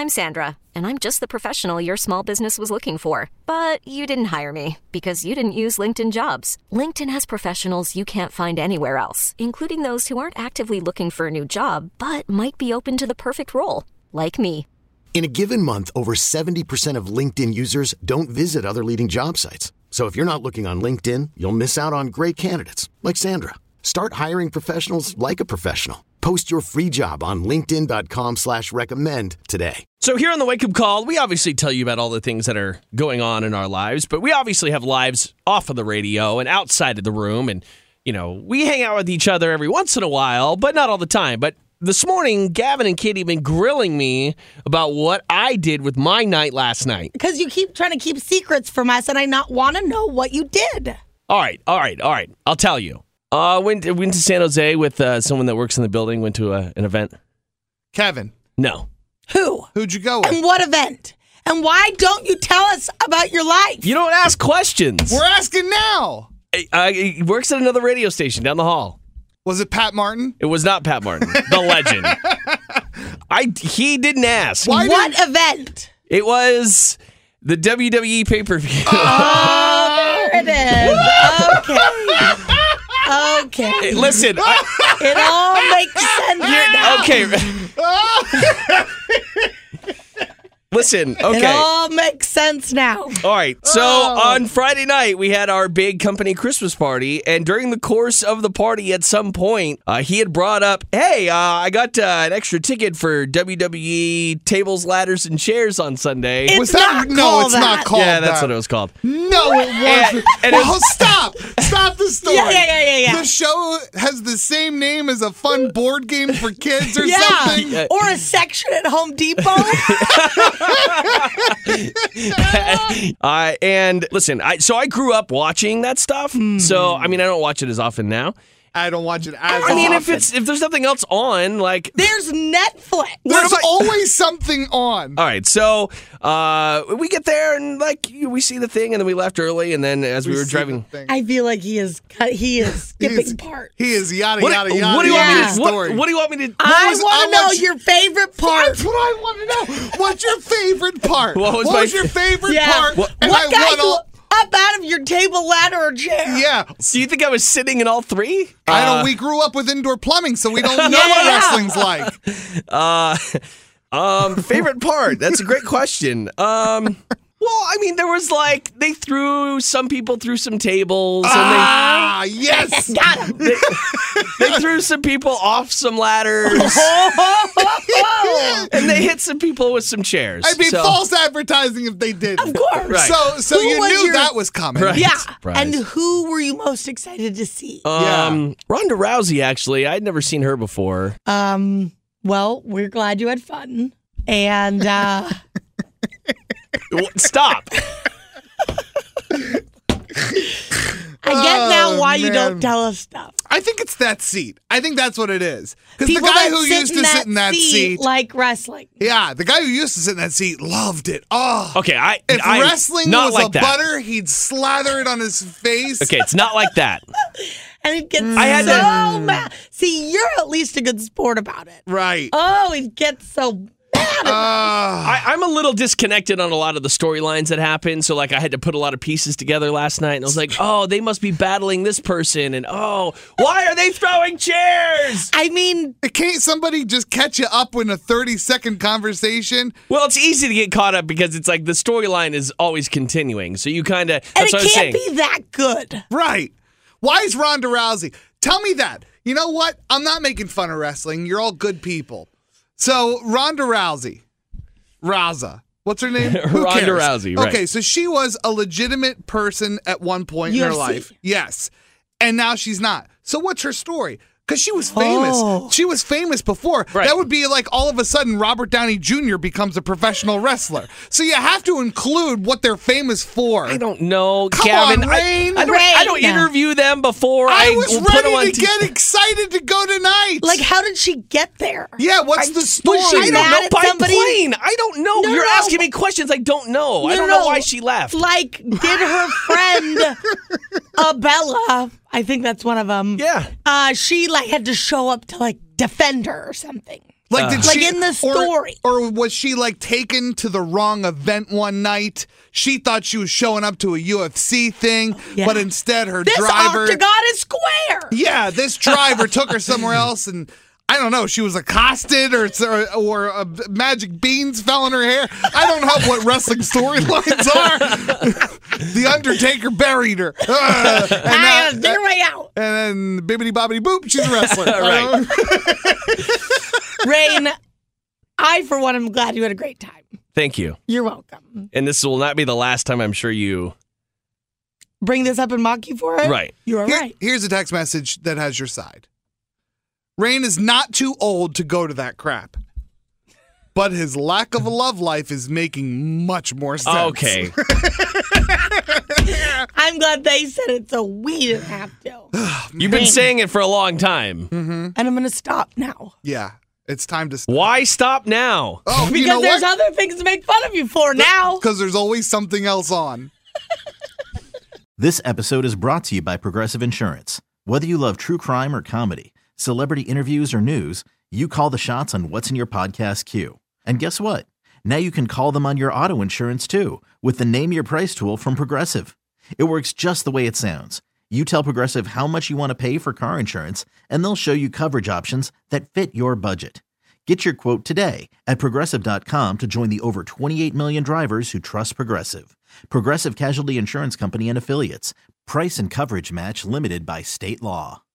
I'm Sandra, and I'm just the professional your small business was looking for. But you didn't hire me because you didn't use LinkedIn Jobs. LinkedIn has professionals you can't find anywhere else, including those who aren't actively looking for a new job, but might be open to the perfect role, like me. In a given month, over 70% of LinkedIn users don't visit other leading job sites. So if you're not looking on LinkedIn, you'll miss out on great candidates like Sandra. Start hiring professionals like a professional. Post your free job on linkedin.com/recommend today. So here on the Wake Up Call, we obviously tell you about all the things that are going on in our lives, but we obviously have lives off of the radio and outside of the room. And, you know, we hang out with each other every once in a while, but not all the time. But this morning, Gavin and Katie have been grilling me about what I did with my night last night. Because you keep trying to keep secrets from us, and I not want to know what you did. All right. I'll tell you. Went to San Jose with someone that works in the building. Went to an event. Kevin. No. Who'd you go with? And what event? And why don't you tell us about your life? You don't ask questions. We're asking now. He works at another radio station down the hall. Was it Pat Martin? It was not Pat Martin, the legend. He didn't ask. What event? It was the WWE pay-per-view. Oh, there it is. Okay. Hey, listen. It all makes sense now. Okay. Listen, okay. It all makes sense now. All right, so on Friday night, we had our big company Christmas party, and during the course of the party, at some point, he had brought up, hey, I got an extra ticket for WWE tables, ladders, and chairs on Sunday. It's not called not called Yeah, that's that. what it was called. No, it wasn't. Stop the story. Yeah. The show has the same name as a fun board game for kids or something. Yeah. Or a section at Home Depot. And listen, I grew up watching that stuff. So, I mean, I don't watch it as often now. I don't watch it as I mean, often. if there's nothing else on, like... There's Netflix. There's always something on. All right, so we get there and like we see the thing, and then we left early, and then as we were driving, I feel like he is skipping part. He is yada. What do you want me to? What do you want me to? I want to know your favorite part. That's what I want to know. What's your favorite part? What was your favorite part? What And got I you want up out of your table, ladder, or chair? Yeah. So you think I was sitting in all three? I don't. We grew up with indoor plumbing, so we don't know what wrestling's like. Favorite part? That's a great question. Well, I mean, there was like they threw some people through some tables, and yes, got him. they threw some people off some ladders, and they hit some people with some chairs. I'd be false advertising if they didn't. Of course. Right. So you knew that was coming. Right. Yeah. Surprise. And who were you most excited to see? Ronda Rousey, actually. I'd never seen her before. Well, we're glad you had fun. And Stop. I get now why you don't tell us stuff. I think it's that seat. I think that's what it is. Because the People guy that who used to sit in that seat, like wrestling. yeah, the guy who used to sit in that seat loved it. Oh, Okay, if wrestling not was like a that. butter, he'd slather it on his face. Okay, it's not like that. And he'd get had so mad. See, you're at least a good sport about it. Right. Oh, he'd get so mad. I'm a little disconnected on a lot of the storylines that happen. So, like, I had to put a lot of pieces together last night. And I was like, oh, they must be battling this person. And, oh, why are they throwing chairs? I mean, Can't somebody just catch you up in a 30-second conversation? Well, it's easy to get caught up because it's like the storyline is always continuing. So you kind of, and that's what I it was can't saying. be that good. Right. Why is Ronda Rousey? Tell me that. You know what? I'm not making fun of wrestling. You're all good people. So, Ronda Rousey. Raza. What's her name? Who Ronda cares? Rousey, right. Okay, so she was a legitimate person at one point in her UFC. life. Yes. And now she's not. So what's her story? Because she was famous. Oh. She was famous before. Right. That would be like all of a sudden Robert Downey Jr. becomes a professional wrestler. So you have to include what they're famous for. I don't know, Come Gavin. on, Rain. I don't interview them before I was put them on ready to get excited to go tonight. Like, how did she get there? Yeah, what's the story? was she I don't mad know. at By somebody? plane. I don't know. No, You're no. asking me questions I don't know. I don't know why she left. Like, did her friend Bella, I think that's one of them. Yeah. She like had to show up to like defend her or something. Like, did Like she, in the story. Or was she, like, taken to the wrong event one night? She thought she was showing up to a UFC thing, Yeah. but instead her This driver... octagon is square. Yeah, this driver took her somewhere else, and I don't know, she was accosted or magic beans fell in her hair. I don't know what wrestling storylines are. The Undertaker buried her. Their way out. And then bibbity bobbity boop, she's a wrestler. Right. Rain, I, for one, am glad you had a great time. Thank you. You're welcome. And this will not be the last time I'm sure you... Bring this up and mock you for it? Right. You are right. Here's a text message that has your side. Rain is not too old to go to that crap. But his lack of a love life is making much more sense. Okay. I'm glad they said it so we didn't have to. You've been saying it for a long time. And I'm going to stop now. Yeah, it's time to stop. Why stop now? Oh, Because you know there's what? other things to make fun of you for now. Because there's always something else on. This episode is brought to you by Progressive Insurance. Whether you love true crime or comedy, celebrity interviews or news, you call the shots on what's in your podcast queue. And guess what? Now you can call them on your auto insurance too with the Name Your Price tool from Progressive. It works just the way it sounds. You tell Progressive how much you want to pay for car insurance, and they'll show you coverage options that fit your budget. Get your quote today at Progressive.com to join the over 28 million drivers who trust Progressive. Progressive Casualty Insurance Company and Affiliates. Price and coverage match limited by state law.